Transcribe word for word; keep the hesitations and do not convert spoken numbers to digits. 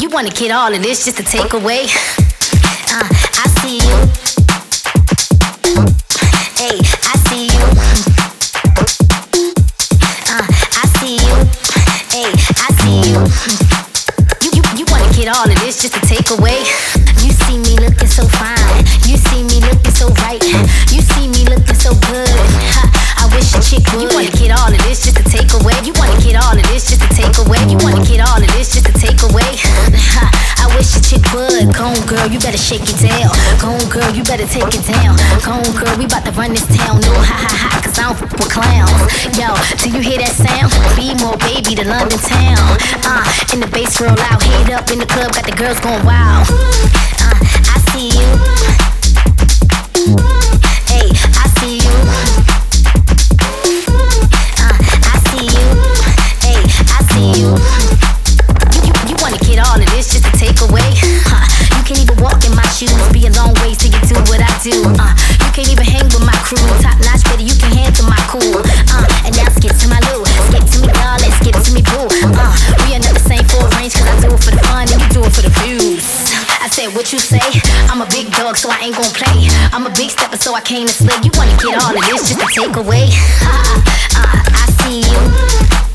you wanna get all of this just to take away? Uh, I see you. Hey, I see you. Uh, I see you. Hey, I see you. You, you, you wanna get all of this just to take away? You see me looking so fine. You see me looking so right. You see me looking so good. Ha, I wish a chick would. You wanna get all of this just to take away? You wanna get all of this just to take away? You wanna get all of this just to take away? Ha, I wish a chick would. Go on, girl, you better shake it down. Go on, girl, you better take it down. Go on, girl, we bout to run this town. No, ha ha ha, cause I don't f with clowns. Yo, do you hear that sound? Be more baby to London town. Uh, and the bass real loud. Heat up in the club, got the girls going wild. Uh, I see you. Hey, I see you. Uh, I see you. Hey, I see you. You, you, you wanna get all of this just to take away? Huh, you can't even walk in my shoes. Be a long ways till you do what I do. Uh, you can't even hang with my crew. Top notch, baby, you can handle my cool. Uh, and now skip to my loo. Skip to me, y'all, let's skip to me, boo. Uh, we are not the same full range, cause I do it for the fun and you do it for the views. I said, what you say? I'm a big dog, so I ain't gon' play. I'm a big stepper, so I came to slay. You wanna get all of this just to take away? Uh, uh, uh, I see you.